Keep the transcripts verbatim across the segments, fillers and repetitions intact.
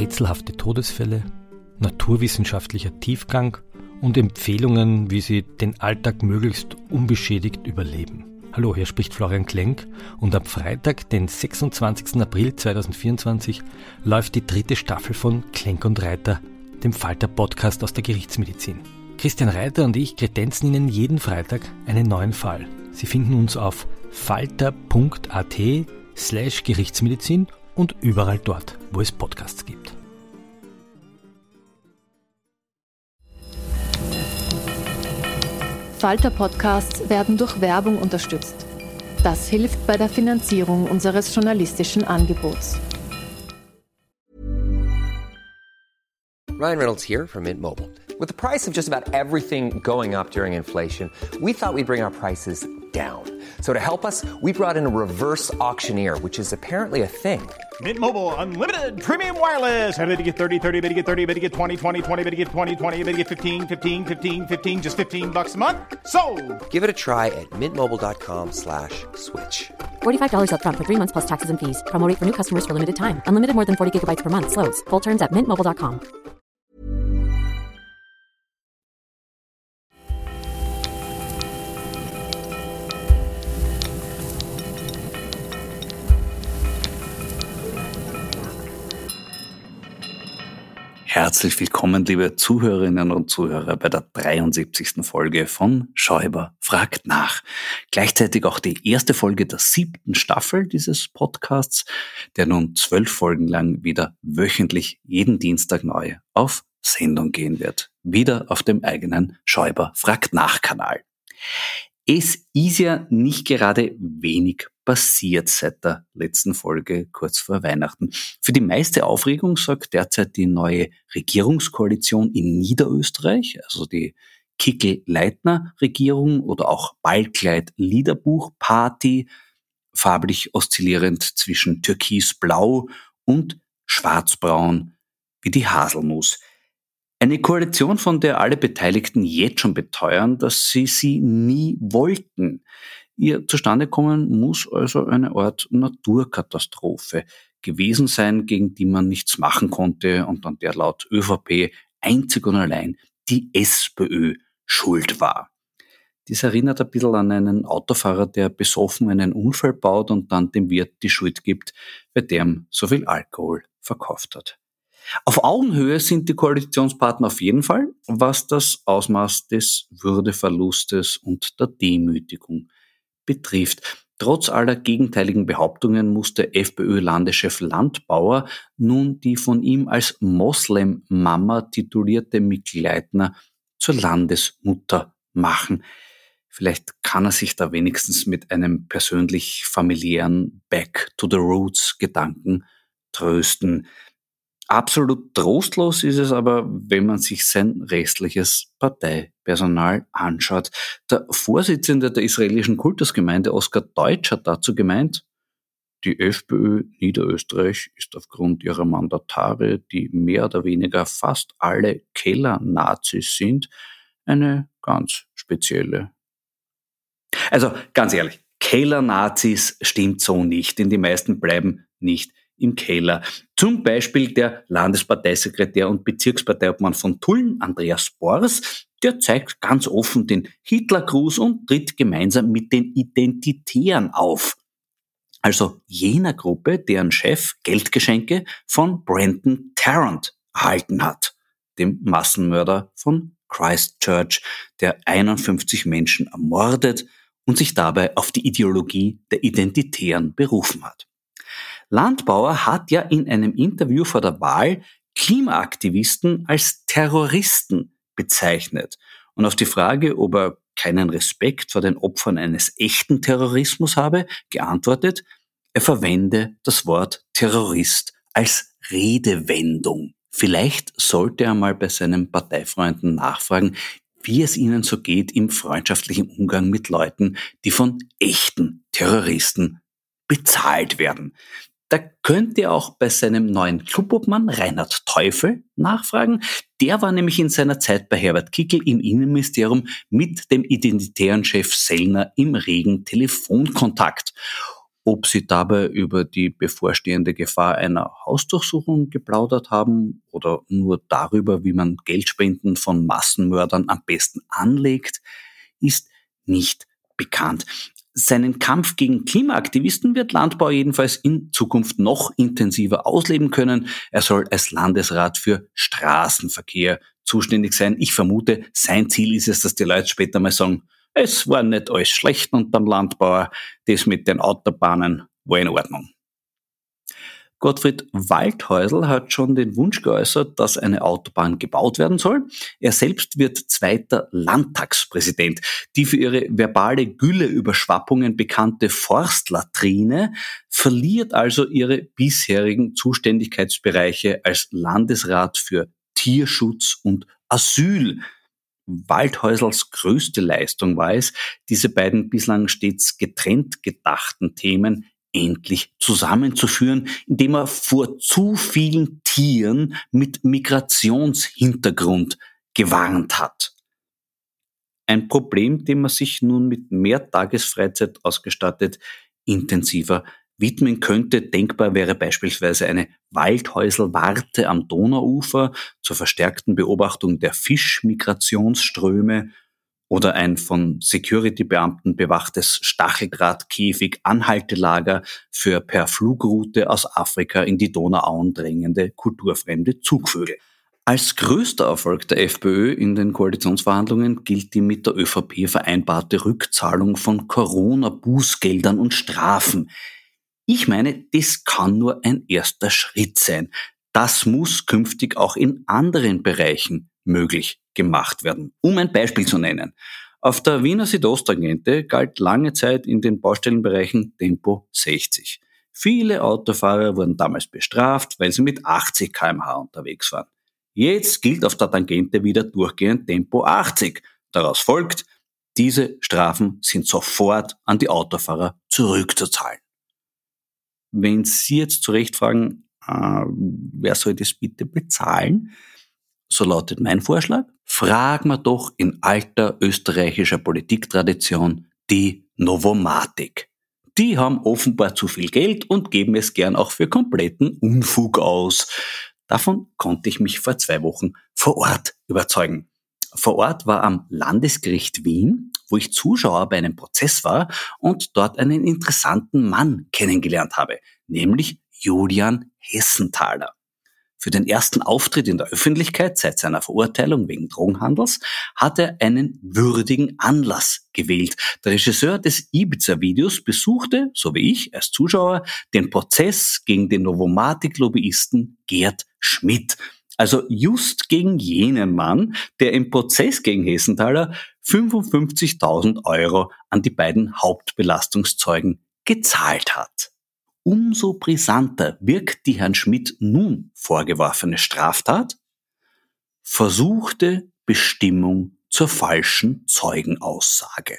rätselhafte Todesfälle, naturwissenschaftlicher Tiefgang und Empfehlungen, wie Sie den Alltag möglichst unbeschädigt überleben. Hallo, hier spricht Florian Klenk und am Freitag, den sechsundzwanzigsten April zweitausendvierundzwanzig, läuft die dritte Staffel von Klenk und Reiter, dem Falter-Podcast aus der Gerichtsmedizin. Christian Reiter und ich kredenzen Ihnen jeden Freitag einen neuen Fall. Sie finden uns auf falter.at slash Gerichtsmedizin und überall dort, wo es Podcasts gibt. Falter-Podcasts werden durch Werbung unterstützt. Das hilft bei der Finanzierung unseres journalistischen Angebots. Ryan Reynolds here from Mint Mobile. With the price of just about everything going up during inflation, we thought we'd bring our prices down. So to help us, we brought in a reverse auctioneer, which is apparently a thing. Mint Mobile Unlimited Premium Wireless. How to get thirty, thirty, how to get thirty, how to get twenty, twenty, twenty, how to get twenty, twenty, how to get fifteen, fifteen, fifteen, fifteen, just fifteen bucks a month? Sold! Give it a try at mintmobile.com slash switch. forty-five dollars up front for three months plus taxes and fees. Promo rate for new customers for limited time. Unlimited more than forty gigabytes per month. Slows full terms at mint mobile dot com. Herzlich willkommen, liebe Zuhörerinnen und Zuhörer, bei der dreiundsiebzigsten Folge von Schäuber fragt nach. Gleichzeitig auch die erste Folge der siebten Staffel dieses Podcasts, der nun zwölf Folgen lang wieder wöchentlich jeden Dienstag neu auf Sendung gehen wird. Wieder auf dem eigenen Schäuber fragt nach Kanal. Es ist ja nicht gerade wenig passiert seit der letzten Folge kurz vor Weihnachten. Für die meiste Aufregung sorgt derzeit die neue Regierungskoalition in Niederösterreich, also die Kickl-Leitner-Regierung oder auch Ballkleid-Liederbuch-Party, farblich oszillierend zwischen türkisblau und schwarzbraun wie die Haselnuss. Eine Koalition, von der alle Beteiligten jetzt schon beteuern, dass sie sie nie wollten. Ihr Zustandekommen muss also eine Art Naturkatastrophe gewesen sein, gegen die man nichts machen konnte und an der laut ÖVP einzig und allein die SPÖ schuld war. Dies erinnert ein bisschen an einen Autofahrer, der besoffen einen Unfall baut und dann dem Wirt die Schuld gibt, bei dem so viel Alkohol verkauft hat. Auf Augenhöhe sind die Koalitionspartner auf jeden Fall, was das Ausmaß des Würdeverlustes und der Demütigung betrifft. Trotz aller gegenteiligen Behauptungen musste FPÖ-Landeschef Landbauer nun die von ihm als Moslem-Mama titulierte Mikl Leitner zur Landesmutter machen. Vielleicht kann er sich da wenigstens mit einem persönlich familiären Back-to-the-Roots-Gedanken trösten. Absolut trostlos ist es aber, wenn man sich sein restliches Parteipersonal anschaut. Der Vorsitzende der israelischen Kultusgemeinde, Oskar Deutsch, hat dazu gemeint, die FPÖ Niederösterreich ist aufgrund ihrer Mandatare, die mehr oder weniger fast alle Keller-Nazis sind, eine ganz spezielle. Also ganz ehrlich, Keller-Nazis stimmt so nicht, denn die meisten bleiben nicht im Keller. Zum Beispiel der Landesparteisekretär und Bezirksparteiobmann von Tulln, Andreas Bors, der zeigt ganz offen den Hitlergruß und tritt gemeinsam mit den Identitären auf. Also jener Gruppe, deren Chef Geldgeschenke von Brenton Tarrant erhalten hat, dem Massenmörder von Christchurch, der einundfünfzig Menschen ermordet und sich dabei auf die Ideologie der Identitären berufen hat. Landbauer hat ja in einem Interview vor der Wahl Klimaaktivisten als Terroristen bezeichnet und auf die Frage, ob er keinen Respekt vor den Opfern eines echten Terrorismus habe, geantwortet, er verwende das Wort Terrorist als Redewendung. Vielleicht sollte er mal bei seinen Parteifreunden nachfragen, wie es ihnen so geht im freundschaftlichen Umgang mit Leuten, die von echten Terroristen bezahlt werden. Da könnt ihr auch bei seinem neuen Clubobmann Reinhard Teufel nachfragen. Der war nämlich in seiner Zeit bei Herbert Kickl im Innenministerium mit dem identitären Chef Sellner im regen Telefonkontakt. ob sie dabei über die bevorstehende Gefahr einer Hausdurchsuchung geplaudert haben oder nur darüber, wie man Geldspenden von Massenmördern am besten anlegt, ist nicht bekannt. Seinen Kampf gegen Klimaaktivisten wird Landbauer jedenfalls in Zukunft noch intensiver ausleben können. Er soll als Landesrat für Straßenverkehr zuständig sein. Ich vermute, sein Ziel ist es, dass die Leute später mal sagen, es war nicht alles schlecht unterm Landbauer, das mit den Autobahnen war in Ordnung. Gottfried Waldhäusl hat schon den Wunsch geäußert, dass eine Autobahn gebaut werden soll. Er selbst wird zweiter Landtagspräsident. Die für ihre verbale Gülleüberschwappungen bekannte Forstlatrine verliert also ihre bisherigen Zuständigkeitsbereiche als Landesrat für Tierschutz und Asyl. Waldhäusls größte Leistung war es, diese beiden bislang stets getrennt gedachten Themen endlich zusammenzuführen, indem er vor zu vielen Tieren mit Migrationshintergrund gewarnt hat. Ein Problem, dem man sich nun mit mehr Tagesfreizeit ausgestattet intensiver widmen könnte. Denkbar wäre beispielsweise eine Waldhäusl-Warte am Donauufer zur verstärkten Beobachtung der Fischmigrationsströme oder ein von Security-Beamten bewachtes Stacheldrahtkäfig-Anhaltelager für per Flugroute aus Afrika in die Donauauen drängende kulturfremde Zugvögel. Als größter Erfolg der FPÖ in den Koalitionsverhandlungen gilt die mit der ÖVP vereinbarte Rückzahlung von Corona-Bußgeldern und Strafen. Ich meine, das kann nur ein erster Schritt sein. Das muss künftig auch in anderen Bereichen möglich gemacht werden. Um ein Beispiel zu nennen. Auf der Wiener Südosttangente galt lange Zeit in den Baustellenbereichen Tempo sechzig. Viele Autofahrer wurden damals bestraft, weil sie mit achtzig Kilometer pro Stunde unterwegs waren. Jetzt gilt auf der Tangente wieder durchgehend Tempo achtzig. Daraus folgt, diese Strafen sind sofort an die Autofahrer zurückzuzahlen. Wenn Sie jetzt zu Recht fragen, äh, wer soll das bitte bezahlen? So lautet mein Vorschlag. Fragen wir doch in alter österreichischer Politiktradition die Novomatic. Die haben offenbar zu viel Geld und geben es gern auch für kompletten Unfug aus. Davon konnte ich mich vor zwei Wochen vor Ort überzeugen. Vor Ort war am Landesgericht Wien, wo ich Zuschauer bei einem Prozess war und dort einen interessanten Mann kennengelernt habe, nämlich Julian Hessenthaler. Für den ersten Auftritt in der Öffentlichkeit seit seiner Verurteilung wegen Drogenhandels hat er einen würdigen Anlass gewählt. Der Regisseur des Ibiza-Videos besuchte, so wie ich als Zuschauer, den Prozess gegen den Novomatic-Lobbyisten Gerd Schmidt. Also just gegen jenen Mann, der im Prozess gegen Hessenthaler fünfundfünfzigtausend Euro an die beiden Hauptbelastungszeugen gezahlt hat. Umso brisanter wirkt die Herrn Schmidt nun vorgeworfene Straftat: versuchte Bestimmung zur falschen Zeugenaussage.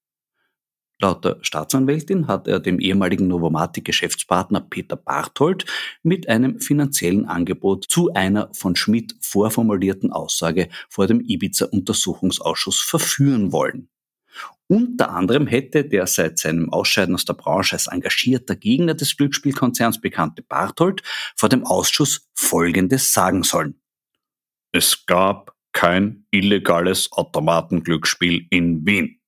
Laut der Staatsanwältin hat er dem ehemaligen Novomatic-Geschäftspartner Peter Barthold mit einem finanziellen Angebot zu einer von Schmidt vorformulierten Aussage vor dem Ibiza-Untersuchungsausschuss verführen wollen. Unter anderem hätte der seit seinem Ausscheiden aus der Branche als engagierter Gegner des Glücksspielkonzerns bekannte Barthold vor dem Ausschuss Folgendes sagen sollen: Es gab kein illegales Automatenglücksspiel in Wien.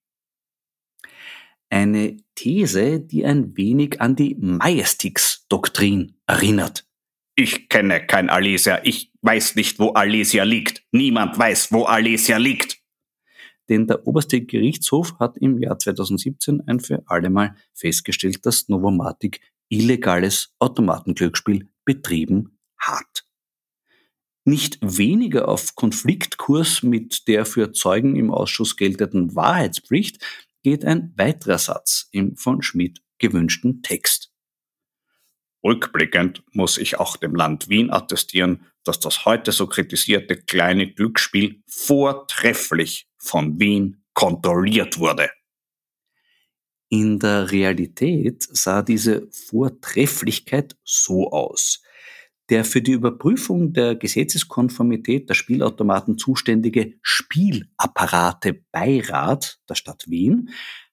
Eine These, die ein wenig an die Majestix-Doktrin erinnert. Ich kenne kein Alesia, ich weiß nicht, wo Alesia liegt. Niemand weiß, wo Alesia liegt. Denn der oberste Gerichtshof hat im Jahr zweitausendsiebzehn ein für allemal festgestellt, dass Novomatic illegales Automatenglücksspiel betrieben hat. Nicht weniger auf Konfliktkurs mit der für Zeugen im Ausschuss geltenden Wahrheitspflicht geht ein weiterer Satz im von Schmidt gewünschten Text. Rückblickend muss ich auch dem Land Wien attestieren, dass das heute so kritisierte kleine Glücksspiel vortrefflich von Wien kontrolliert wurde. In der Realität sah diese Vortrefflichkeit so aus. Der für die Überprüfung der Gesetzeskonformität der Spielautomaten zuständige Spielapparate-Beirat der Stadt Wien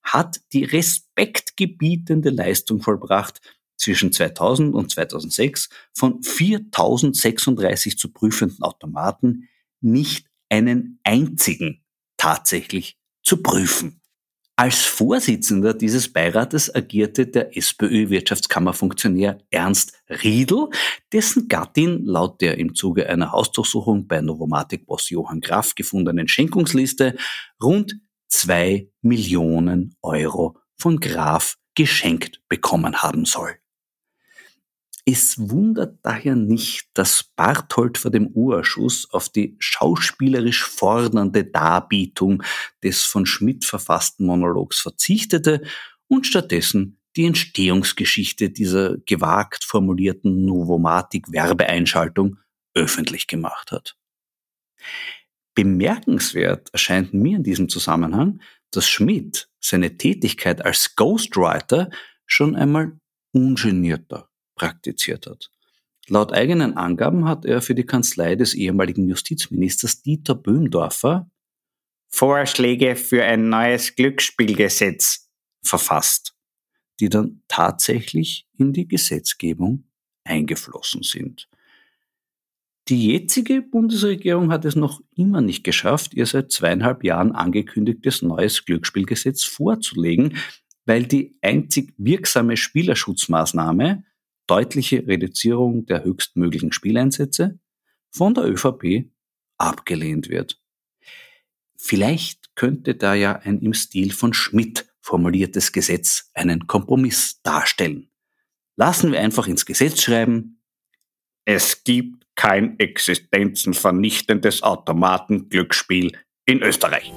hat die respektgebietende Leistung vollbracht, zwischen zweitausend und zweitausendsechs von viertausendsechsunddreißig zu prüfenden Automaten nicht einen einzigen tatsächlich zu prüfen. Als Vorsitzender dieses Beirates agierte der SPÖ-Wirtschaftskammerfunktionär Ernst Riedl, dessen Gattin laut der im Zuge einer Hausdurchsuchung bei Novomatic-Boss Johann Graf gefundenen Schenkungsliste rund zwei Millionen Euro von Graf geschenkt bekommen haben soll. Es wundert daher nicht, dass Barthold vor dem U-Ausschuss auf die schauspielerisch fordernde Darbietung des von Schmidt verfassten Monologs verzichtete und stattdessen die Entstehungsgeschichte dieser gewagt formulierten Novomatic-Werbeeinschaltung öffentlich gemacht hat. Bemerkenswert erscheint mir in diesem Zusammenhang, dass Schmidt seine Tätigkeit als Ghostwriter schon einmal ungenierter praktiziert hat. Laut eigenen Angaben hat er für die Kanzlei des ehemaligen Justizministers Dieter Böhmdorfer Vorschläge für ein neues Glücksspielgesetz verfasst, die dann tatsächlich in die Gesetzgebung eingeflossen sind. Die jetzige Bundesregierung hat es noch immer nicht geschafft, ihr seit zweieinhalb Jahren angekündigtes neues Glücksspielgesetz vorzulegen, weil die einzig wirksame Spielerschutzmaßnahme, deutliche Reduzierung der höchstmöglichen Spieleinsätze, von der ÖVP abgelehnt wird. Vielleicht könnte da ja ein im Stil von Schmidt formuliertes Gesetz einen Kompromiss darstellen. Lassen wir einfach ins Gesetz schreiben: Es gibt kein existenzenvernichtendes Automatenglücksspiel in Österreich.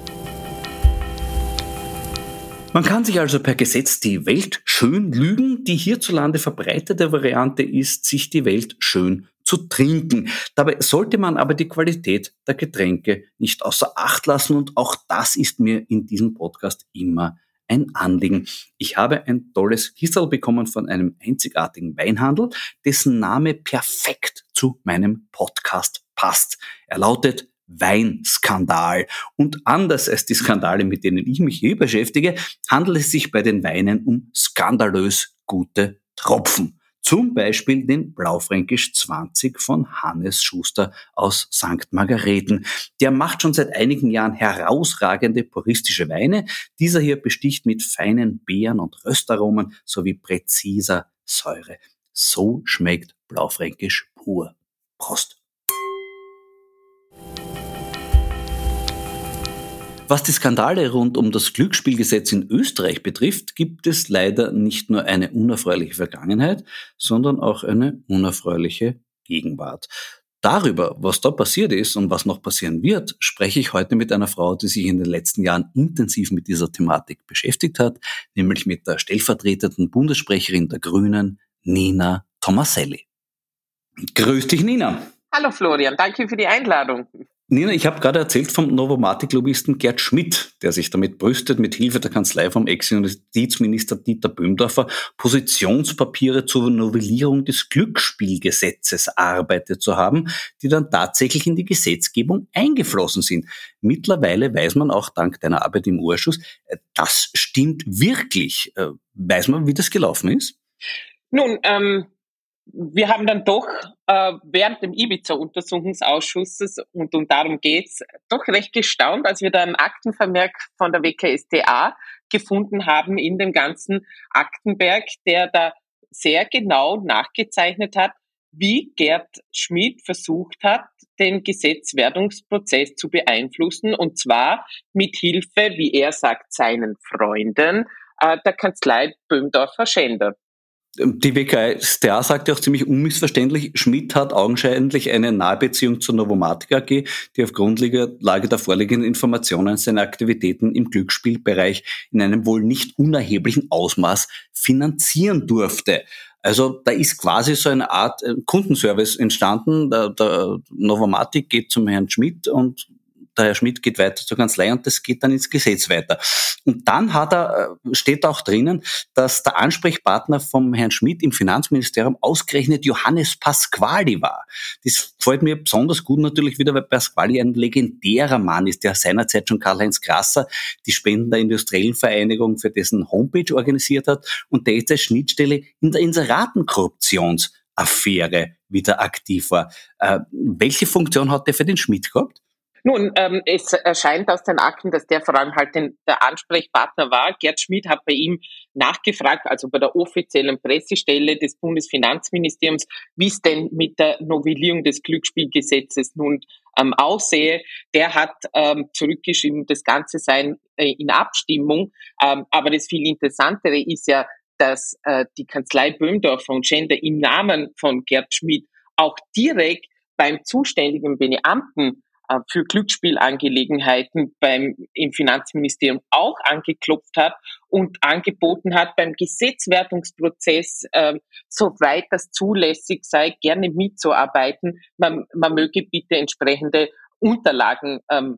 Man kann sich also per Gesetz die Welt schön lügen. Die hierzulande verbreitete Variante ist, sich die Welt schön zu trinken. Dabei sollte man aber die Qualität der Getränke nicht außer Acht lassen, und auch das ist mir in diesem Podcast immer ein Anliegen. Ich habe ein tolles Kisserl bekommen von einem einzigartigen Weinhandel, dessen Name perfekt zu meinem Podcast passt. Er lautet Weinskandal. Und anders als die Skandale, mit denen ich mich hier beschäftige, handelt es sich bei den Weinen um skandalös gute Tropfen. Zum Beispiel den Blaufränkisch zwanzig von Hannes Schuster aus Sankt Margareten. Der macht schon seit einigen Jahren herausragende puristische Weine. Dieser hier besticht mit feinen Beeren- und Röstaromen sowie präziser Säure. So schmeckt Blaufränkisch pur. Prost! Was die Skandale rund um das Glücksspielgesetz in Österreich betrifft, gibt es leider nicht nur eine unerfreuliche Vergangenheit, sondern auch eine unerfreuliche Gegenwart. Darüber, was da passiert ist und was noch passieren wird, spreche ich heute mit einer Frau, die sich in den letzten Jahren intensiv mit dieser Thematik beschäftigt hat, nämlich mit der stellvertretenden Bundessprecherin der Grünen, Nina Tomaselli. Grüß dich, Nina. Hallo Florian, danke für die Einladung. Nina, ich habe gerade erzählt vom Novomatic-Lobbyisten Gerd Schmidt, der sich damit brüstet, mit Hilfe der Kanzlei vom Ex-Justizminister Dieter Böhmdorfer Positionspapiere zur Novellierung des Glücksspielgesetzes erarbeitet zu haben, die dann tatsächlich in die Gesetzgebung eingeflossen sind. Mittlerweile weiß man auch dank deiner Arbeit im U-Ausschuss, das stimmt wirklich. Weiß man, wie das gelaufen ist? Nun, ähm, wir haben dann doch äh, während dem Ibiza-Untersuchungsausschusses, und um darum geht's, doch recht gestaunt, als wir da einen Aktenvermerk von der W K S t A gefunden haben in dem ganzen Aktenberg, der da sehr genau nachgezeichnet hat, wie Gerd Schmidt versucht hat, den Gesetzwerdungsprozess zu beeinflussen, und zwar mit Hilfe, wie er sagt, seinen Freunden, äh, der Kanzlei Böhmdorfer-Schender. Die W K S t A sagt ja auch ziemlich unmissverständlich, Schmidt hat augenscheinlich eine Nahbeziehung zur Novomatic A G, die auf Grundlage der vorliegenden Informationen seine Aktivitäten im Glücksspielbereich in einem wohl nicht unerheblichen Ausmaß finanzieren durfte. Also da ist quasi so eine Art Kundenservice entstanden. Der, der Novomatic geht zum Herrn Schmidt und der Herr Schmidt geht weiter zur Kanzlei und das geht dann ins Gesetz weiter. Und dann hat er, steht auch drinnen, dass der Ansprechpartner vom Herrn Schmidt im Finanzministerium ausgerechnet Johannes Pasquali war. Das gefällt mir besonders gut natürlich wieder, weil Pasquali ein legendärer Mann ist, der seinerzeit schon Karl-Heinz Grasser die Spenden der Industriellen Vereinigung für dessen Homepage organisiert hat und der jetzt als Schnittstelle in der Inseratenkorruptionsaffäre wieder aktiv war. Äh, welche Funktion hat der für den Schmidt gehabt? Nun, ähm, es erscheint aus den Akten, dass der vor allem halt den, der Ansprechpartner war. Gerd Schmidt hat bei ihm nachgefragt, also bei der offiziellen Pressestelle des Bundesfinanzministeriums, wie es denn mit der Novellierung des Glücksspielgesetzes nun ähm, aussehe. Der hat ähm, zurückgeschrieben, das Ganze sei äh, in Abstimmung. Ähm, aber das viel Interessantere ist ja, dass äh, die Kanzlei Böhmdorfer und Schender im Namen von Gerd Schmidt auch direkt beim zuständigen Beamten für Glücksspielangelegenheiten beim, im Finanzministerium auch angeklopft hat und angeboten hat, beim Gesetzwertungsprozess, äh, soweit das zulässig sei, gerne mitzuarbeiten. Man, man möge bitte entsprechende Unterlagen ähm,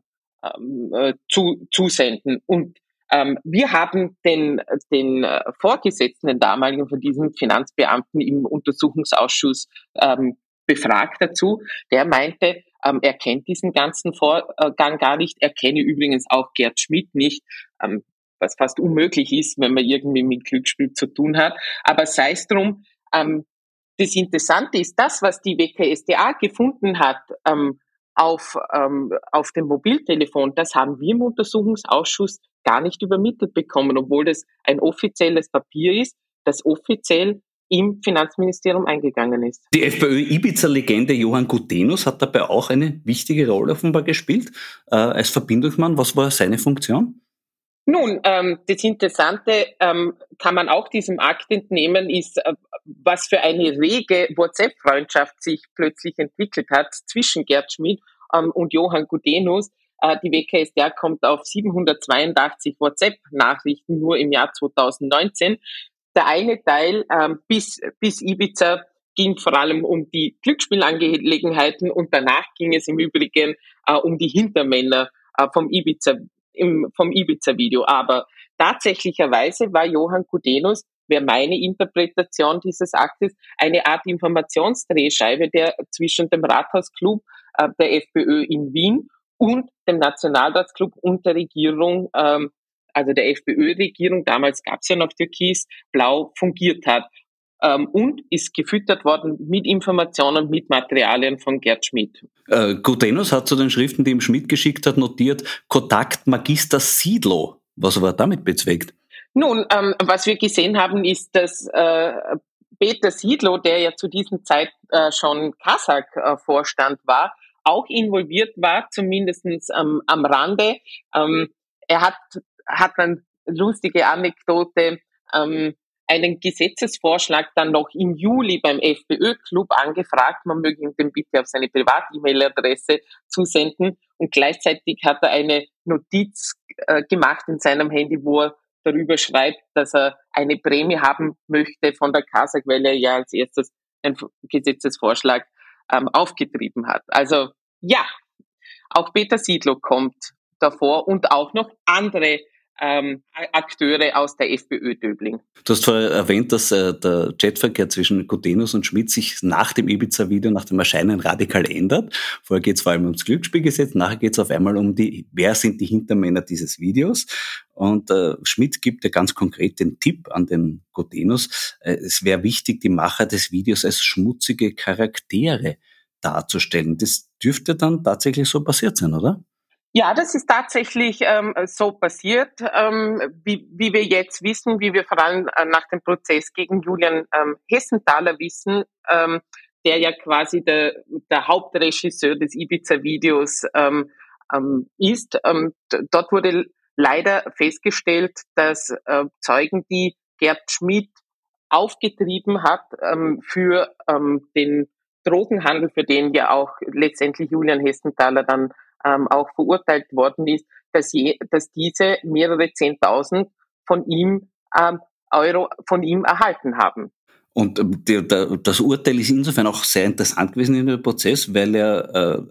äh, zu, zusenden. Und ähm, wir haben den, den äh, Vorgesetzten, den damaligen von diesem Finanzbeamten im Untersuchungsausschuss ähm, befragt dazu. Der meinte, ähm, er kennt diesen ganzen Vorgang gar nicht. Er kenne übrigens auch Gerd Schmidt nicht, ähm, was fast unmöglich ist, wenn man irgendwie mit Glücksspiel zu tun hat. Aber sei es drum, ähm, das Interessante ist, das, was die W K S t A gefunden hat ähm, auf, ähm, auf dem Mobiltelefon, das haben wir im Untersuchungsausschuss gar nicht übermittelt bekommen, obwohl das ein offizielles Papier ist, das offiziell im Finanzministerium eingegangen ist. Die FPÖ-Ibiza-Legende Johann Gudenus hat dabei auch eine wichtige Rolle offenbar gespielt, äh, als Verbindungsmann. Was war seine Funktion? Nun, ähm, das Interessante ähm, kann man auch diesem Akt entnehmen, ist, äh, was für eine rege WhatsApp-Freundschaft sich plötzlich entwickelt hat zwischen Gerd Schmidt ähm, und Johann Gudenus. Äh, die W K S t A kommt auf siebenhundertzweiundachtzig WhatsApp-Nachrichten nur im Jahr zweitausendneunzehn. Der eine Teil ähm, bis, bis Ibiza ging vor allem um die Glücksspielangelegenheiten und danach ging es im Übrigen äh, um die Hintermänner äh, vom Ibiza, im, vom Ibiza-Video. Aber tatsächlicherweise war Johann Gudenus, wäre meine Interpretation dieses Aktes, eine Art Informationsdrehscheibe, der zwischen dem Rathausclub äh, der FPÖ in Wien und dem Nationalratsclub und der Regierung, ähm, also der FPÖ-Regierung, damals gab es ja noch Türkis-Blau, fungiert hat ähm, und ist gefüttert worden mit Informationen, mit Materialien von Gerd Schmidt. Äh, Gudenus hat zu den Schriften, die ihm Schmidt geschickt hat, notiert, Kontakt Magister Siedlow. Was war damit bezweckt? Nun, ähm, was wir gesehen haben, ist, dass äh, Peter Siedlow, der ja zu diesem Zeit äh, schon Kasach-Vorstand äh, war, auch involviert war, zumindest ähm, am Rande. Ähm, er hat hat eine lustige Anekdote, ähm, einen Gesetzesvorschlag dann noch im Juli beim FPÖ-Club angefragt, man möge ihm den bitte auf seine Privat-E-Mail-Adresse zusenden und gleichzeitig hat er eine Notiz äh, gemacht in seinem Handy, wo er darüber schreibt, dass er eine Prämie haben möchte von der Kasach, weil er ja als erstes einen Gesetzesvorschlag ähm, aufgetrieben hat. Also ja, auch Peter Siedlow kommt davor und auch noch andere Ähm, Akteure aus der FPÖ-Döbling. Du hast vorher erwähnt, dass äh, der Chatverkehr zwischen Gudenus und Schmidt sich nach dem Ibiza-Video, nach dem Erscheinen radikal ändert. Vorher geht es vor allem ums Glücksspielgesetz, nachher geht es auf einmal um die, wer sind die Hintermänner dieses Videos. Und äh, Schmidt gibt ja ganz konkret den Tipp an den Gudenus, äh, es wäre wichtig, die Macher des Videos als schmutzige Charaktere darzustellen. Das dürfte dann tatsächlich so passiert sein, oder? Ja, das ist tatsächlich ähm, so passiert, ähm, wie, wie wir jetzt wissen, wie wir vor allem äh, nach dem Prozess gegen Julian ähm, Hessenthaler wissen, ähm, der ja quasi der, der Hauptregisseur des Ibiza-Videos ähm, ähm, ist. Ähm, d- dort wurde leider festgestellt, dass äh, Zeugen, die Gerd Schmidt aufgetrieben hat ähm, für ähm, den Drogenhandel, für den ja auch letztendlich Julian Hessenthaler dann Ähm, auch verurteilt worden ist, dass, je, dass diese mehrere Zehntausend von ihm ähm, Euro von ihm erhalten haben. Und der, der, das Urteil ist insofern auch sehr interessant gewesen in dem Prozess, weil er äh,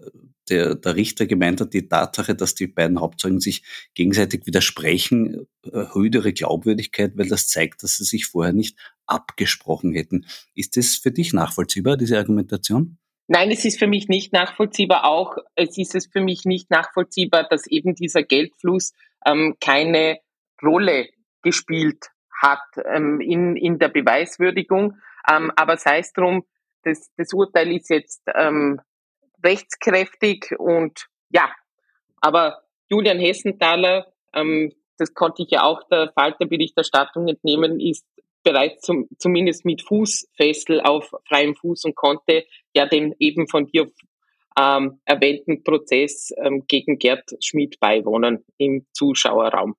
der, der Richter gemeint hat, die Tatsache, dass die beiden Hauptzeugen sich gegenseitig widersprechen, erhöht ihre Glaubwürdigkeit, weil das zeigt, dass sie sich vorher nicht abgesprochen hätten. Ist das für dich nachvollziehbar, diese Argumentation? Nein, es ist für mich nicht nachvollziehbar. Auch es ist es für mich nicht nachvollziehbar, dass eben dieser Geldfluss ähm, keine Rolle gespielt hat ähm, in, in der Beweiswürdigung. Ähm, aber sei es drum, das, das Urteil ist jetzt ähm, rechtskräftig und ja, aber Julian Hessenthaler, ähm, das konnte ich ja auch der Falter-Berichterstattung entnehmen, ist bereits zum, zumindest mit Fußfessel auf freiem Fuß und konnte ja den eben von dir ähm, erwähnten Prozess ähm, gegen Gerd Schmidt beiwohnen im Zuschauerraum.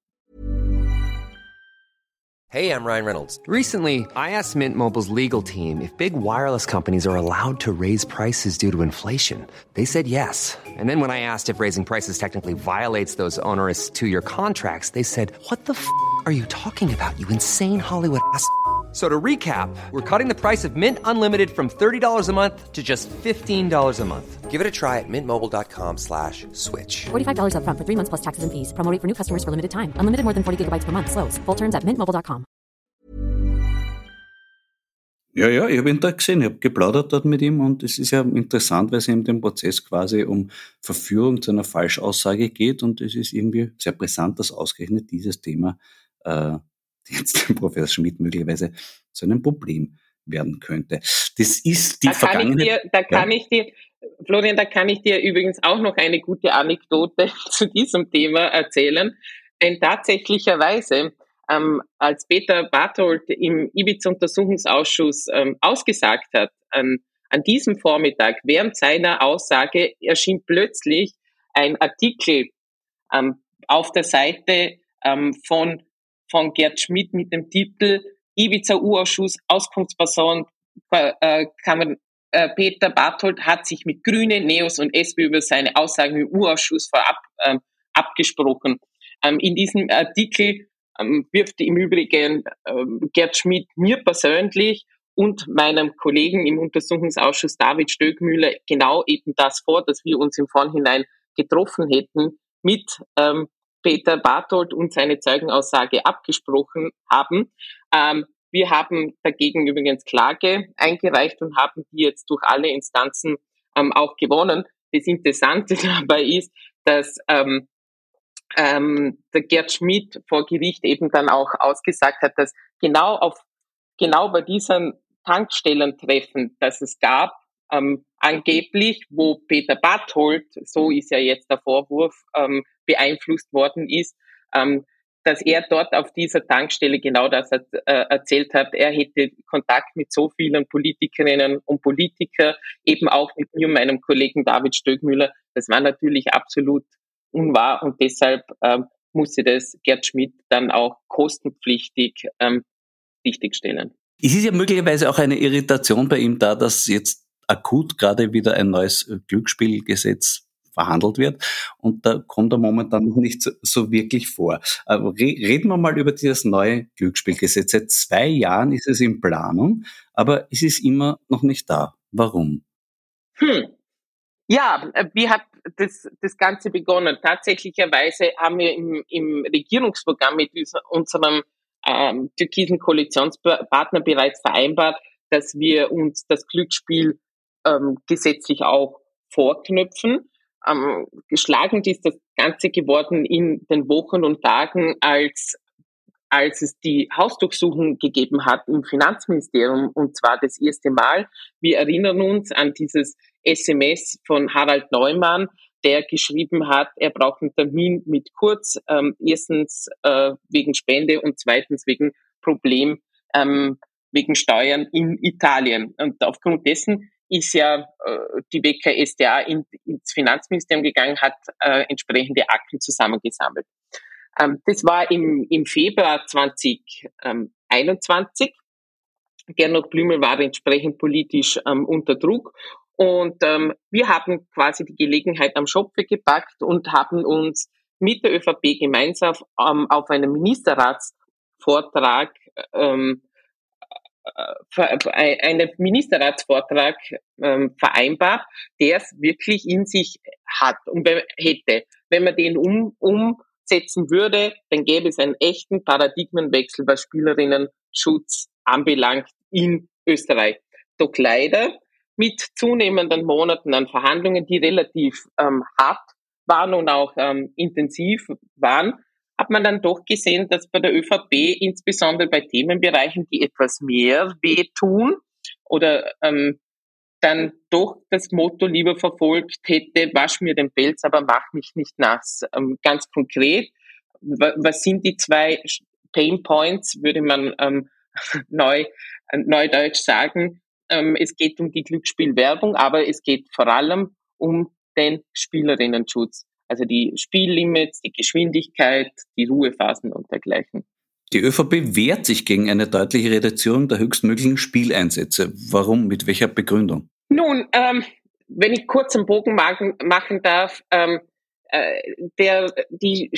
Hey, I'm Ryan Reynolds. Recently, I asked Mint Mobile's legal team if big wireless companies are allowed to raise prices due to inflation. They said yes. And then when I asked if raising prices technically violates those onerous two-year contracts, they said, what the f*** are you talking about, you insane Hollywood ass f- So to recap, we're cutting the price of Mint Unlimited from thirty dollars a month to just fifteen dollars a month. Give it a try at mintmobile.com slash switch. forty-five dollars up front for three months plus taxes and fees. Promo rate for new customers for limited time. Unlimited more than forty gigabytes per month. Slows full terms at mint mobile dot com. Ja, ja, ich habe ihn da gesehen, ich habe geplaudert dort mit ihm und es ist ja interessant, weil es in dem Prozess quasi um Verführung zu einer Falschaussage geht und es ist irgendwie sehr brisant, dass ausgerechnet dieses Thema äh, jetzt dem Professor Schmidt möglicherweise zu einem Problem werden könnte. Das ist die da kann Vergangenheit. Ich dir, da kann ja. ich dir, Florian, da kann ich dir übrigens auch noch eine gute Anekdote zu diesem Thema erzählen. Denn tatsächlicherweise, ähm, als Peter Barthold im Ibiza-Untersuchungsausschuss ähm, ausgesagt hat, ähm, an diesem Vormittag, während seiner Aussage, erschien plötzlich ein Artikel ähm, auf der Seite ähm, von von Gerd Schmidt mit dem Titel Ibiza-U-Ausschuss, Auskunftsperson äh, Kamer, äh, Peter Barthold hat sich mit Grüne, Neos und S P über seine Aussagen im U-Ausschuss vorab ähm, abgesprochen. Ähm, in diesem Artikel ähm, wirft im Übrigen ähm, Gerd Schmidt mir persönlich und meinem Kollegen im Untersuchungsausschuss David Stöckmüller genau eben das vor, dass wir uns im Vorhinein getroffen hätten mit ähm, Peter Barthold und seine Zeugenaussage abgesprochen haben. Ähm, wir haben dagegen übrigens Klage eingereicht und haben die jetzt durch alle Instanzen ähm, auch gewonnen. Das Interessante dabei ist, dass ähm, ähm, der Gerd Schmidt vor Gericht eben dann auch ausgesagt hat, dass genau auf genau bei diesen Tankstellentreffen, das es gab, ähm, angeblich, wo Peter Barthold, so ist ja jetzt der Vorwurf, ähm, beeinflusst worden ist, ähm, dass er dort auf dieser Tankstelle genau das hat, äh, erzählt hat. Er hätte Kontakt mit so vielen Politikerinnen und Politikern, eben auch mit mir und meinem Kollegen David Stöckmüller. Das war natürlich absolut unwahr und deshalb ähm, musste das Gerd Schmidt dann auch kostenpflichtig ähm, richtigstellen. Es ist ja möglicherweise auch eine Irritation bei ihm da, dass jetzt akut gerade wieder ein neues Glücksspielgesetz verhandelt wird und da kommt er momentan noch nicht so, so wirklich vor. Aber re- reden wir mal über dieses neue Glücksspielgesetz. Seit zwei Jahren ist es in Planung, aber es ist immer noch nicht da. Warum? Hm. Ja, wie hat das, das Ganze begonnen? Tatsächlicherweise haben wir im, im Regierungsprogramm mit unserem ähm, türkisen Koalitionspartner bereits vereinbart, dass wir uns das Glücksspiel ähm, gesetzlich auch vorknüpfen. Ähm, geschlagend ist das Ganze geworden in den Wochen und Tagen, als als es die Hausdurchsuchung gegeben hat im Finanzministerium, und zwar das erste Mal. Wir erinnern uns an dieses S M S von Harald Neumann, der geschrieben hat, er braucht einen Termin mit Kurz, ähm, erstens äh, wegen Spende und zweitens wegen Problem ähm, wegen Steuern in Italien. Und aufgrund dessen ist ja äh, die W K S t A in, ins Finanzministerium gegangen, hat äh, entsprechende Akten zusammengesammelt. Ähm, das war im, im Februar zwanzig einundzwanzig. Gernot Blümel war entsprechend politisch ähm, unter Druck. Und ähm, wir haben quasi die Gelegenheit am Schopfe gepackt und haben uns mit der ÖVP gemeinsam ähm, auf einem Ministerratsvortrag ähm, einen Ministerratsvortrag ähm, vereinbart, der es wirklich in sich hat und hätte. Wenn man den um, umsetzen würde, dann gäbe es einen echten Paradigmenwechsel, was Spielerinnenschutz anbelangt in Österreich. Doch leider mit zunehmenden Monaten an Verhandlungen, die relativ ähm, hart waren und auch ähm, intensiv waren, hat man dann doch gesehen, dass bei der ÖVP, insbesondere bei Themenbereichen, die etwas mehr wehtun oder ähm, dann doch das Motto lieber verfolgt hätte, wasch mir den Pelz, aber mach mich nicht nass. Ähm, ganz konkret, w- was sind die zwei Pain Points, würde man ähm, neu, äh, neudeutsch sagen. Ähm, es geht um die Glücksspielwerbung, aber es geht vor allem um den Spielerinnenschutz. Also die Spiellimits, die Geschwindigkeit, die Ruhephasen und dergleichen. Die ÖVP wehrt sich gegen eine deutliche Reduzierung der höchstmöglichen Spieleinsätze. Warum? Mit welcher Begründung? Nun, ähm, wenn ich kurz einen Bogen machen, machen darf, ähm, äh, der, die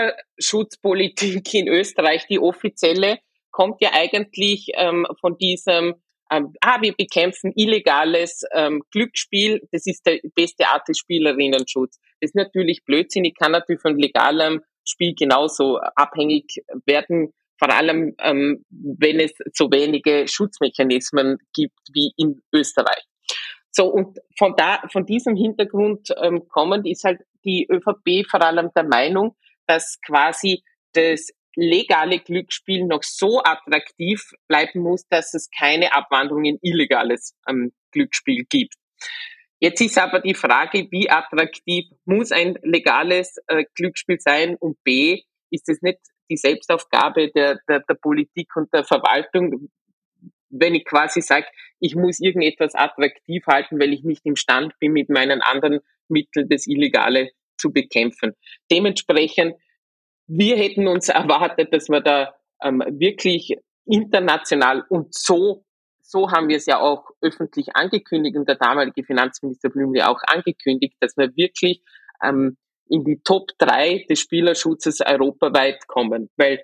Spielerschutzpolitik in Österreich, die offizielle, kommt ja eigentlich ähm, von diesem Ähm, ah, wir bekämpfen illegales ähm, Glücksspiel, das ist der beste Art des Spielerinnenschutz. Das ist natürlich Blödsinn, ich kann natürlich von legalem Spiel genauso abhängig werden, vor allem ähm, wenn es so wenige Schutzmechanismen gibt wie in Österreich. So, und von da, von diesem Hintergrund ähm, kommend ist halt die ÖVP vor allem der Meinung, dass quasi das legale Glücksspiel noch so attraktiv bleiben muss, dass es keine Abwanderung in illegales ähm, Glücksspiel gibt. Jetzt ist aber die Frage, wie attraktiv muss ein legales äh, Glücksspiel sein, und B, ist es nicht die Selbstaufgabe der, der, der Politik und der Verwaltung, wenn ich quasi sage, ich muss irgendetwas attraktiv halten, weil ich nicht imstande bin, mit meinen anderen Mitteln das Illegale zu bekämpfen. Dementsprechend, wir hätten uns erwartet, dass wir da ähm, wirklich international, und so, so haben wir es ja auch öffentlich angekündigt und der damalige Finanzminister Blümli auch angekündigt, dass wir wirklich ähm, in die Top drei des Spielerschutzes europaweit kommen, weil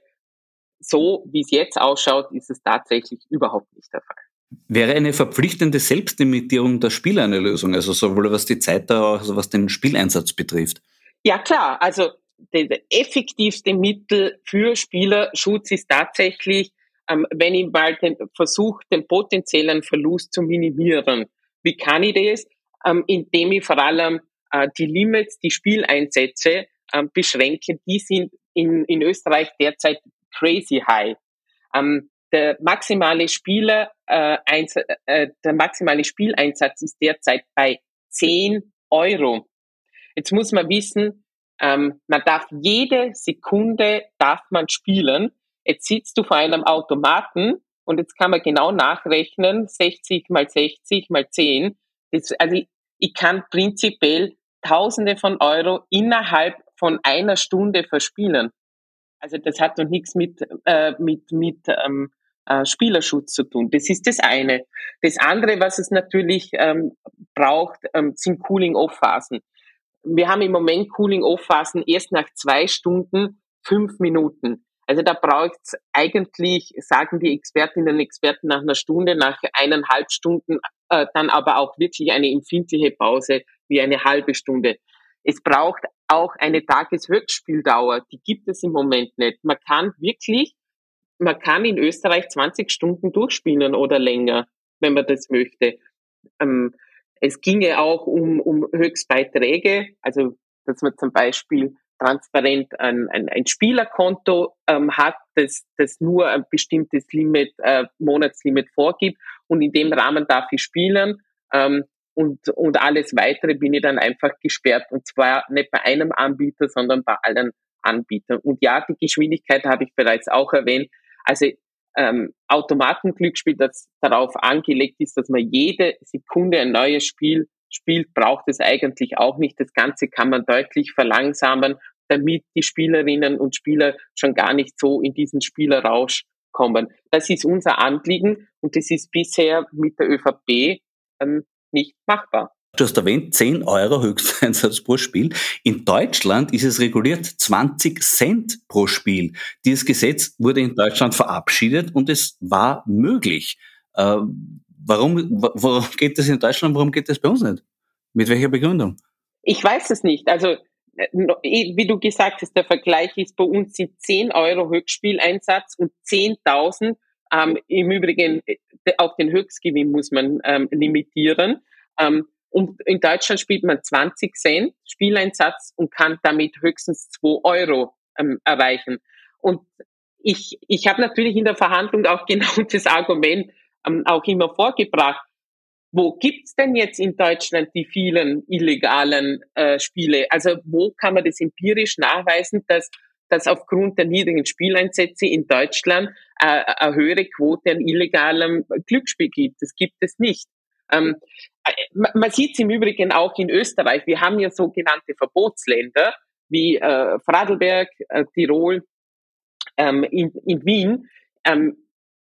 so, wie es jetzt ausschaut, ist es tatsächlich überhaupt nicht der Fall. Wäre eine verpflichtende Selbstlimitierung der Spieler eine Lösung, also sowohl was die Zeit da, also was den Spieleinsatz betrifft? Ja klar, also das effektivste Mittel für Spielerschutz ist tatsächlich, ähm, wenn ich mal den versuche, den potenziellen Verlust zu minimieren. Wie kann ich das? Ähm, indem ich vor allem äh, die Limits, die Spieleinsätze ähm, beschränke. Die sind in, in Österreich derzeit crazy high. Ähm, der maximale Spieler, äh, eins, äh, der maximale Spieleinsatz ist derzeit bei zehn Euro. Jetzt muss man wissen, ähm, man darf jede Sekunde darf man spielen. Jetzt sitzt du vor einem Automaten und jetzt kann man genau nachrechnen, sechzig mal sechzig mal zehn. Das, also ich, ich kann prinzipiell Tausende von Euro innerhalb von einer Stunde verspielen. Also das hat noch nichts mit, äh, mit, mit ähm, äh, Spielerschutz zu tun. Das ist das eine. Das andere, was es natürlich ähm, braucht, ähm, sind Cooling-Off-Phasen. Wir haben im Moment Cooling-Off-Phasen erst nach zwei Stunden, fünf Minuten. Also da braucht es eigentlich, sagen die Expertinnen und Experten, nach einer Stunde, nach eineinhalb Stunden, äh, dann aber auch wirklich eine empfindliche Pause wie eine halbe Stunde. Es braucht auch eine Tageshöchstspieldauer, die gibt es im Moment nicht. Man kann wirklich, man kann in Österreich zwanzig Stunden durchspielen oder länger, wenn man das möchte. Ähm, es ginge auch um, um Höchstbeiträge, also dass man zum Beispiel transparent ein, ein, ein Spielerkonto ähm, hat, das, das nur ein bestimmtes Limit, äh, Monatslimit vorgibt, und in dem Rahmen darf ich spielen. Ähm, Und, und alles Weitere bin ich dann einfach gesperrt. Und zwar nicht bei einem Anbieter, sondern bei allen Anbietern. Und ja, die Geschwindigkeit habe ich bereits auch erwähnt. Also ähm, Automatenglücksspiel, das darauf angelegt ist, dass man jede Sekunde ein neues Spiel spielt, braucht es eigentlich auch nicht. Das Ganze kann man deutlich verlangsamen, damit die Spielerinnen und Spieler schon gar nicht so in diesen Spielerrausch kommen. Das ist unser Anliegen und das ist bisher mit der ÖVP ähm, nicht machbar. Du hast erwähnt, zehn Euro Höchsteinsatz pro Spiel. In Deutschland ist es reguliert zwanzig Cent pro Spiel. Dieses Gesetz wurde in Deutschland verabschiedet und es war möglich. Äh, warum, warum geht das in Deutschland, warum geht das bei uns nicht? Mit welcher Begründung? Ich weiß es nicht. Also, wie du gesagt hast, der Vergleich ist, bei uns sind zehn Euro Höchstspieleinsatz und zehntausend. Ähm, Im Übrigen, auch den Höchstgewinn muss man ähm, limitieren. Ähm, und in Deutschland spielt man zwanzig Cent Spieleinsatz und kann damit höchstens zwei Euro ähm, erreichen. Und ich, ich habe natürlich in der Verhandlung auch genau das Argument ähm, auch immer vorgebracht. Wo gibt's denn jetzt in Deutschland die vielen illegalen äh, Spiele? Also wo kann man das empirisch nachweisen, dass, dass aufgrund der niedrigen Spieleinsätze in Deutschland äh, eine höhere Quote an illegalem Glücksspiel gibt? Das gibt es nicht. Ähm, man sieht es im Übrigen auch in Österreich. Wir haben ja sogenannte Verbotsländer wie äh, Vorarlberg, äh, Tirol, ähm, in, in Wien, ähm,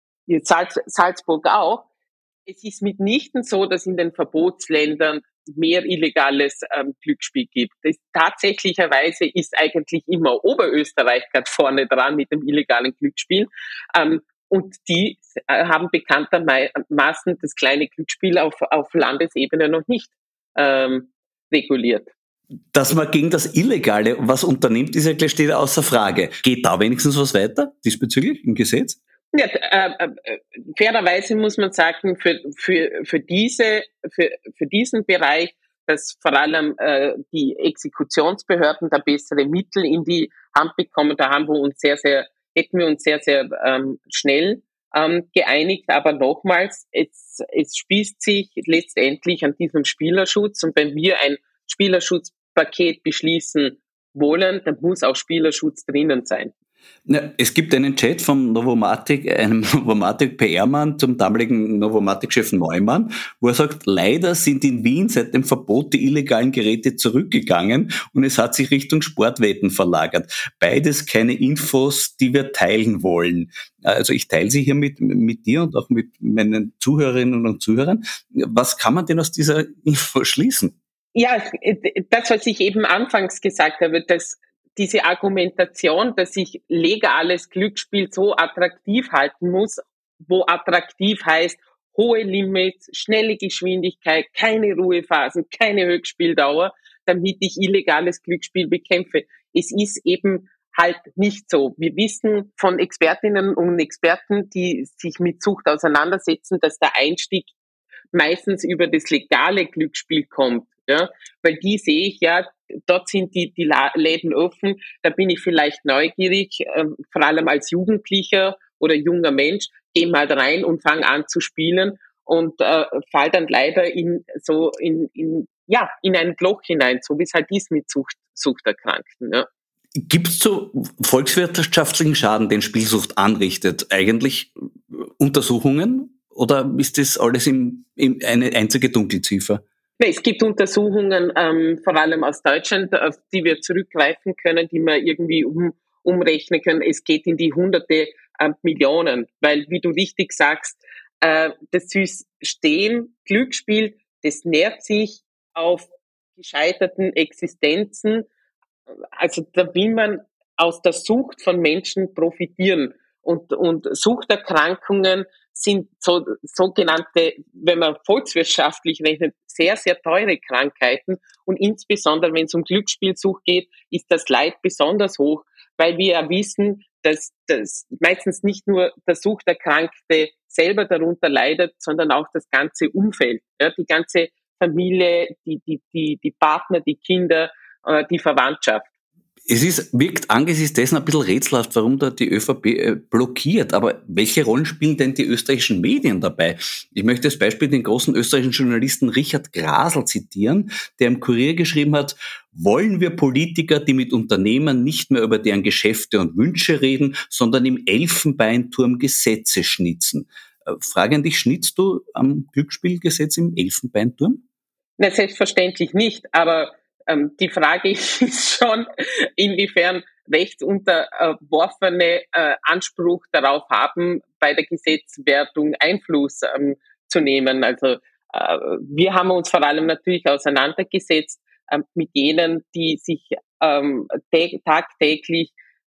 Salz, Salzburg auch. Es ist mitnichten so, dass in den Verbotsländern mehr illegales ähm, Glücksspiel gibt. Das, tatsächlicherweise ist eigentlich immer Oberösterreich ganz vorne dran mit dem illegalen Glücksspiel. Ähm, und die äh, haben bekanntermaßen das kleine Glücksspiel auf, auf Landesebene noch nicht ähm, reguliert. Dass man gegen das Illegale was unternimmt, ist ja gleich steht außer Frage. Geht da wenigstens was weiter diesbezüglich im Gesetz? Ja, äh, äh, fairerweise muss man sagen, für, für, für, diese, für, für diesen Bereich, dass vor allem äh, die Exekutionsbehörden da bessere Mittel in die Hand bekommen, da haben wir uns sehr, sehr, hätten wir uns sehr, sehr ähm, schnell ähm, geeinigt. Aber nochmals, es, es spießt sich letztendlich an diesem Spielerschutz. Und wenn wir ein Spielerschutzpaket beschließen wollen, dann muss auch Spielerschutz drinnen sein. Ja, es gibt einen Chat vom Novomatic, einem Novomatic-P R-Mann zum damaligen Novomatic-Chef Neumann, wo er sagt, leider sind in Wien seit dem Verbot die illegalen Geräte zurückgegangen und es hat sich Richtung Sportwetten verlagert. Beides keine Infos, die wir teilen wollen. Also ich teile sie hier mit, mit dir und auch mit meinen Zuhörerinnen und Zuhörern. Was kann man denn aus dieser Info schließen? Ja, das, was ich eben anfangs gesagt habe, dass diese Argumentation, dass ich legales Glücksspiel so attraktiv halten muss, wo attraktiv heißt, hohe Limits, schnelle Geschwindigkeit, keine Ruhephasen, keine Höchstspieldauer, damit ich illegales Glücksspiel bekämpfe. Es ist eben halt nicht so. Wir wissen von Expertinnen und Experten, die sich mit Sucht auseinandersetzen, dass der Einstieg meistens über das legale Glücksspiel kommt. Ja, weil die sehe ich ja, dort sind die, die Läden offen, da bin ich vielleicht neugierig, äh, vor allem als Jugendlicher oder junger Mensch, gehe mal rein und fange an zu spielen und äh, fall dann leider in so in, in ja in ein Loch hinein, so wie es halt ist mit Sucht, Suchterkrankten. Ja. Gibt es so volkswirtschaftlichen Schaden, den Spielsucht anrichtet, eigentlich Untersuchungen oder ist das alles im, im, eine einzige Dunkelziffer? Es gibt Untersuchungen, ähm, vor allem aus Deutschland, auf die wir zurückgreifen können, die wir irgendwie um, umrechnen können. Es geht in die hunderte äh, Millionen, weil, wie du richtig sagst, äh, das System Glücksspiel, das nährt sich auf gescheiterten Existenzen. Also da will man aus der Sucht von Menschen profitieren. Und, und Suchterkrankungen sind so sogenannte, wenn man volkswirtschaftlich rechnet, sehr, sehr teure Krankheiten. Und insbesondere, wenn es um Glücksspielsucht geht, ist das Leid besonders hoch, weil wir ja wissen, dass, dass meistens nicht nur der Suchterkrankte selber darunter leidet, sondern auch das ganze Umfeld, ja, die ganze Familie, die, die, die, die Partner, die Kinder, äh, die Verwandtschaft. Es ist, wirkt angesichts dessen ein bisschen rätselhaft, warum da die ÖVP äh, blockiert. Aber welche Rollen spielen denn die österreichischen Medien dabei? Ich möchte als Beispiel den großen österreichischen Journalisten Richard Grasl zitieren, der im Kurier geschrieben hat, wollen wir Politiker, die mit Unternehmern nicht mehr über deren Geschäfte und Wünsche reden, sondern im Elfenbeinturm Gesetze schnitzen. Äh, Frage an dich, schnitzt du am Glücksspielgesetz im Elfenbeinturm? Na, selbstverständlich nicht, aber Ähm, die Frage ist schon, inwiefern rechtsunterworfene äh, Anspruch darauf haben, bei der Gesetzwertung Einfluss ähm, zu nehmen. Also äh, wir haben uns vor allem natürlich auseinandergesetzt äh, mit jenen, die sich ähm, tagtäglich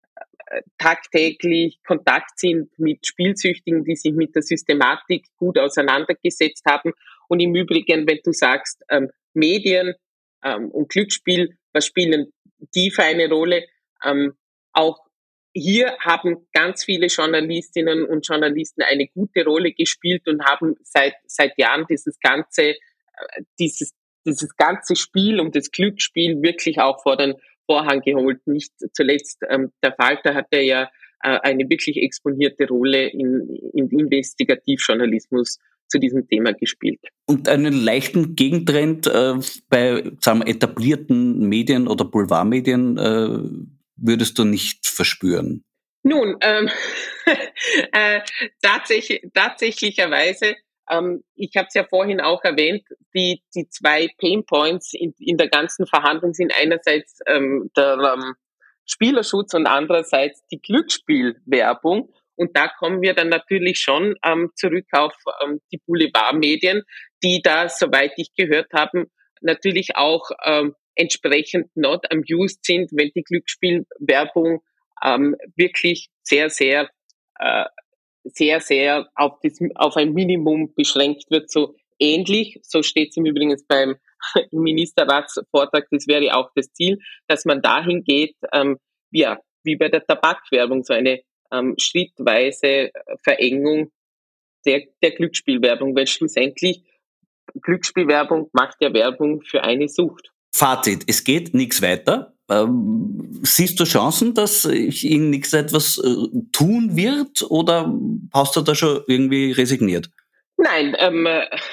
tagtäglich Kontakt sind mit Spielsüchtigen, die sich mit der Systematik gut auseinandergesetzt haben. Und im Übrigen, wenn du sagst, ähm, Medien ähm, und Glücksspiel, was spielen die für eine Rolle? Ähm, auch hier haben ganz viele Journalistinnen und Journalisten eine gute Rolle gespielt und haben seit seit Jahren dieses ganze äh, dieses dieses ganze Spiel um das Glücksspiel wirklich auch vor den Vorhang geholt. Nicht zuletzt ähm, der Falter hatte ja äh, eine wirklich exponierte Rolle in, in Investigativjournalismus zu diesem Thema gespielt. Und einen leichten Gegentrend äh, bei, sagen wir, etablierten Medien oder Boulevardmedien äh, würdest du nicht verspüren? Nun, ähm, äh, tatsächlich, tatsächlicherweise, ähm, ich habe es ja vorhin auch erwähnt, die, die zwei Painpoints in, in der ganzen Verhandlung sind einerseits ähm, der ähm, Spielerschutz und andererseits die Glücksspielwerbung. Und da kommen wir dann natürlich schon ähm, zurück auf ähm, die Boulevardmedien, die da, soweit ich gehört habe, natürlich auch ähm, entsprechend not amused sind, wenn die Glücksspielwerbung ähm, wirklich sehr, sehr, äh, sehr, sehr auf, das, auf ein Minimum beschränkt wird. So ähnlich, so steht es im Übrigen beim Ministerratsvortrag, das wäre auch das Ziel, dass man dahin geht, ähm, ja, wie bei der Tabakwerbung, so eine ähm, schrittweise Verengung der, der Glücksspielwerbung, weil schlussendlich Glücksspielwerbung macht ja Werbung für eine Sucht. Fazit, es geht nichts weiter. Ähm, siehst du Chancen, dass in nichts etwas äh, tun wird, oder hast du da schon irgendwie resigniert? Nein, ähm,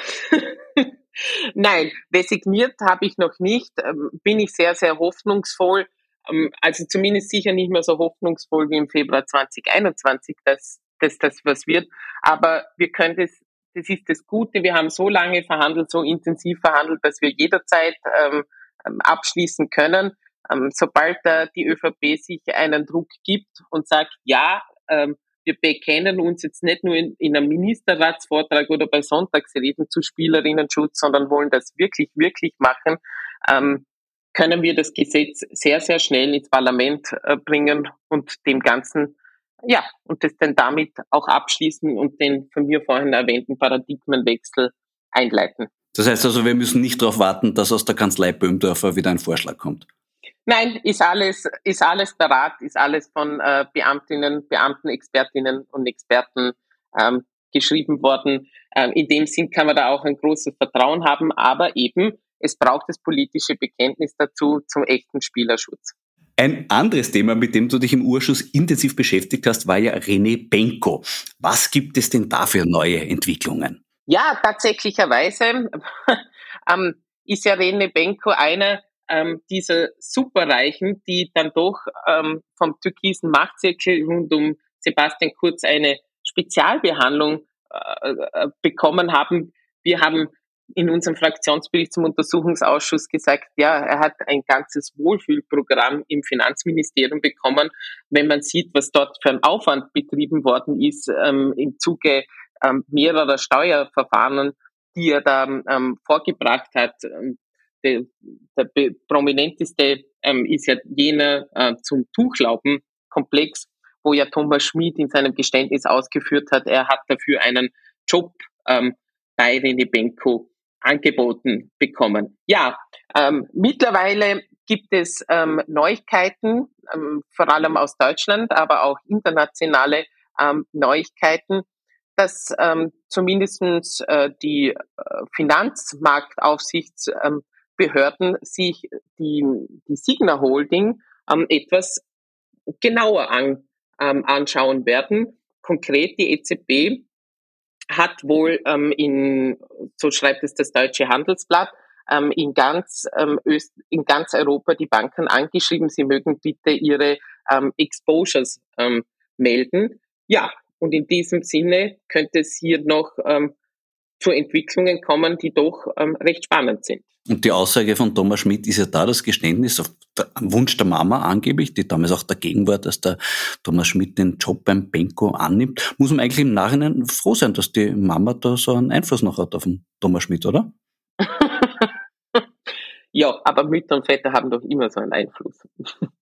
nein, resigniert habe ich noch nicht. Ähm, bin ich sehr, sehr hoffnungsvoll. Ähm, also zumindest sicher nicht mehr so hoffnungsvoll wie im Februar zwanzig einundzwanzig, dass, dass das was wird. Aber wir können das, das ist das Gute. Wir haben so lange verhandelt, so intensiv verhandelt, dass wir jederzeit ähm, abschließen können. Ähm, sobald äh, die ÖVP sich einen Druck gibt und sagt, ja, ähm, wir bekennen uns jetzt nicht nur in, in einem Ministerratsvortrag oder bei Sonntagsreden zu Spielerinnenschutz, sondern wollen das wirklich, wirklich machen, ähm, können wir das Gesetz sehr, sehr schnell ins Parlament äh, bringen und dem Ganzen, ja, und das dann damit auch abschließen und den von mir vorhin erwähnten Paradigmenwechsel einleiten. Das heißt also, wir müssen nicht darauf warten, dass aus der Kanzlei Böhmdorfer wieder ein Vorschlag kommt. Nein, ist alles, ist alles parat, ist alles von äh, Beamtinnen, Beamten, Expertinnen und Experten ähm, geschrieben worden. Ähm, in dem Sinn kann man da auch ein großes Vertrauen haben, aber eben, es braucht das politische Bekenntnis dazu zum echten Spielerschutz. Ein anderes Thema, mit dem du dich im Urschuss intensiv beschäftigt hast, war ja René Benko. Was gibt es denn da für neue Entwicklungen? Ja, tatsächlicherweise ähm, ist ja René Benko einer ähm, dieser Superreichen, die dann doch ähm, vom türkisen Machtzirkel rund um Sebastian Kurz eine Spezialbehandlung äh, bekommen haben. Wir haben in unserem Fraktionsbericht zum Untersuchungsausschuss gesagt, ja, er hat ein ganzes Wohlfühlprogramm im Finanzministerium bekommen. Wenn man sieht, was dort für ein Aufwand betrieben worden ist ähm, im Zuge ähm, mehrerer Steuerverfahren, die er da ähm, vorgebracht hat. Ähm, der, der prominenteste ähm, ist ja jener äh, zum Tuchlaubenkomplex, wo ja Thomas Schmid in seinem Geständnis ausgeführt hat, er hat dafür einen Job ähm, bei René Benko angeboten bekommen. Ja, ähm, mittlerweile gibt es ähm, Neuigkeiten, ähm, vor allem aus Deutschland, aber auch internationale ähm, Neuigkeiten, dass ähm, zumindest äh, die äh, Finanzmarktaufsichtsbehörden ähm, sich die, die Signa Holding ähm, etwas genauer an, ähm, anschauen werden. Konkret die E Z B hat wohl ähm, in, so schreibt es das Deutsche Handelsblatt, ähm, in ganz ähm, Öst, in ganz Europa die Banken angeschrieben, sie mögen bitte ihre ähm, Exposures ähm, melden. Ja, und in diesem Sinne könnte es hier noch ähm, zu Entwicklungen kommen, die doch ähm, recht spannend sind. Und die Aussage von Thomas Schmid ist ja da das Geständnis auf am Wunsch der Mama angeblich, die damals auch dagegen war, dass der Thomas Schmid den Job beim Benko annimmt. Muss man eigentlich im Nachhinein froh sein, dass die Mama da so einen Einfluss noch hat auf den Thomas Schmid, oder? Ja, aber Mütter und Väter haben doch immer so einen Einfluss.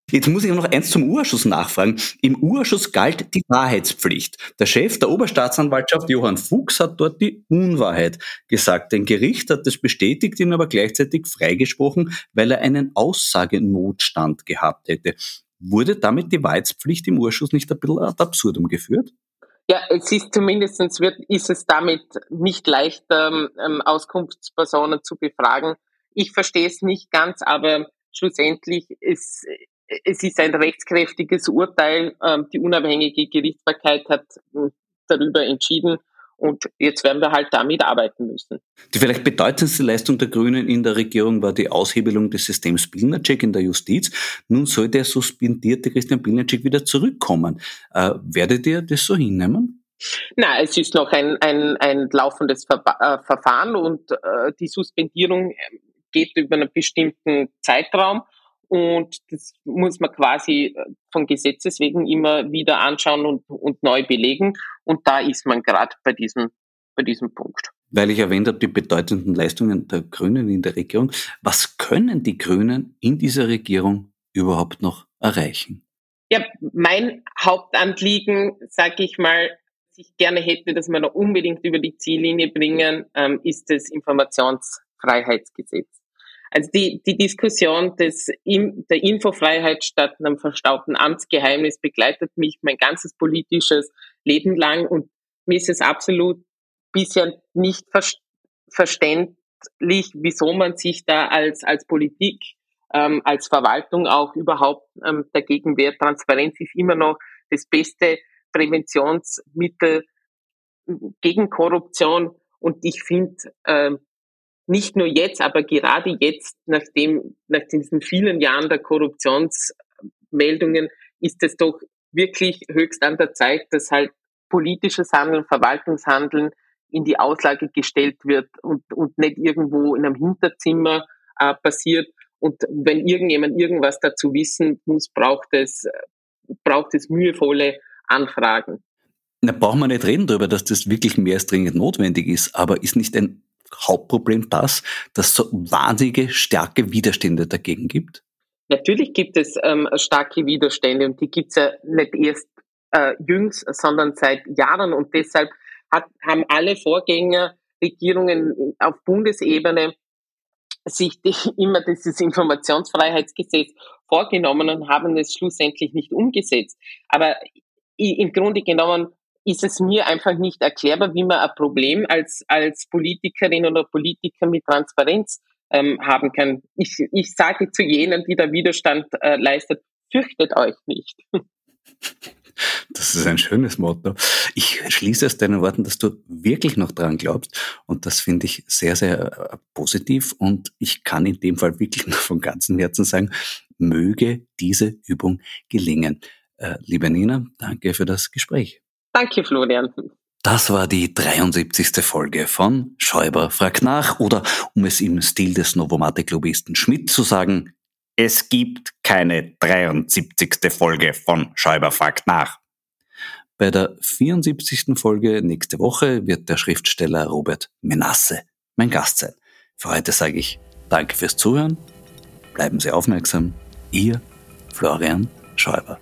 Jetzt muss ich noch eins zum U-Ausschuss nachfragen. Im U-Ausschuss galt die Wahrheitspflicht. Der Chef der Oberstaatsanwaltschaft, Johann Fuchs, hat dort die Unwahrheit gesagt. Ein Gericht hat das bestätigt, ihn aber gleichzeitig freigesprochen, weil er einen Aussagenotstand gehabt hätte. Wurde damit die Wahrheitspflicht im U-Ausschuss nicht ein bisschen ad absurdum geführt? Ja, es ist zumindest wird, ist es damit nicht leicht, ähm, Auskunftspersonen zu befragen. Ich verstehe es nicht ganz, aber schlussendlich ist es ist ein rechtskräftiges Urteil. Ähm, die unabhängige Gerichtsbarkeit hat äh, darüber entschieden und jetzt werden wir halt damit arbeiten müssen. Die vielleicht bedeutendste Leistung der Grünen in der Regierung war die Aushebelung des Systems Pilnacek in der Justiz. Nun soll der suspendierte Christian Pilnacek wieder zurückkommen. Äh, werdet ihr das so hinnehmen? Na, es ist noch ein, ein, ein laufendes Ver- äh, Verfahren und äh, die Suspendierung geht über einen bestimmten Zeitraum. Und das muss man quasi von Gesetzes wegen immer wieder anschauen und, und neu belegen. Und da ist man gerade bei diesem, bei diesem Punkt. Weil ich erwähnt habe, die bedeutenden Leistungen der Grünen in der Regierung. Was können die Grünen in dieser Regierung überhaupt noch erreichen? Ja, mein Hauptanliegen, sage ich mal, was ich gerne hätte, dass wir noch unbedingt über die Ziellinie bringen, ähm, ist das Informationsfreiheitsgesetz. Also die, die Diskussion des, der Infofreiheit statt einem verstaubten Amtsgeheimnis begleitet mich mein ganzes politisches Leben lang und mir ist es absolut bisher nicht verständlich, wieso man sich da als, als Politik, ähm, als Verwaltung auch überhaupt ähm, dagegen wehrt. Transparenz ist immer noch das beste Präventionsmittel gegen Korruption und ich finde, ähm, nicht nur jetzt, aber gerade jetzt, nachdem, nach diesen vielen Jahren der Korruptionsmeldungen, ist es doch wirklich höchst an der Zeit, dass halt politisches Handeln, Verwaltungshandeln in die Auslage gestellt wird und, und nicht irgendwo in einem Hinterzimmer äh, passiert. Und wenn irgendjemand irgendwas dazu wissen muss, braucht es, braucht es mühevolle Anfragen. Da brauchen wir nicht reden darüber, dass das wirklich mehr als dringend notwendig ist, aber ist nicht ein Hauptproblem das, dass es so wahnsinnige, starke Widerstände dagegen gibt? Natürlich gibt es ähm, starke Widerstände und die gibt es ja nicht erst äh, jüngst, sondern seit Jahren und deshalb hat, haben alle Vorgängerregierungen auf Bundesebene sich die, immer dieses Informationsfreiheitsgesetz vorgenommen und haben es schlussendlich nicht umgesetzt. Aber im Grunde genommen ist es mir einfach nicht erklärbar, wie man ein Problem als, als Politikerin oder Politiker mit Transparenz ähm, haben kann. Ich, ich sage zu jenen, die da Widerstand äh, leistet, fürchtet euch nicht. Das ist ein schönes Motto. Ich schließe aus deinen Worten, dass du wirklich noch dran glaubst und das finde ich sehr, sehr äh, positiv und ich kann in dem Fall wirklich noch von ganzem Herzen sagen, möge diese Übung gelingen. Äh, liebe Nina, danke für das Gespräch. Danke, Florian. Das war die dreiundsiebzigste Folge von Schäuber fragt nach oder, um es im Stil des Novomatic-Lobbyisten Schmidt zu sagen, es gibt keine dreiundsiebzigste Folge von Schäuber fragt nach. Bei der vierundsiebzigsten Folge nächste Woche wird der Schriftsteller Robert Menasse mein Gast sein. Für heute sage ich danke fürs Zuhören, bleiben Sie aufmerksam, Ihr Florian Schäuber.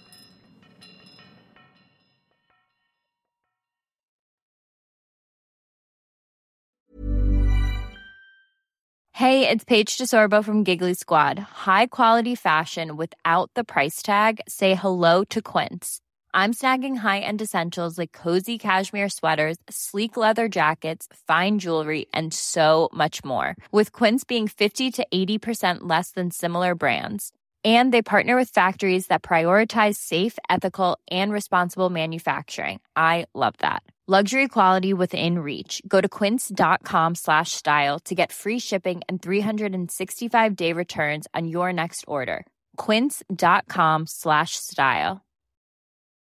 Hey, it's Paige DeSorbo from Giggly Squad. High quality fashion without the price tag. Say hello to Quince. I'm snagging high-end essentials like cozy cashmere sweaters, sleek leather jackets, fine jewelry, and so much more. With Quince being fifty to eighty percent less than similar brands. And they partner with factories that prioritize safe, ethical, and responsible manufacturing. I love that. Luxury quality within reach. Go to quince.com slash style to get free shipping and three sixty-five day returns on your next order. Quince.com slash style.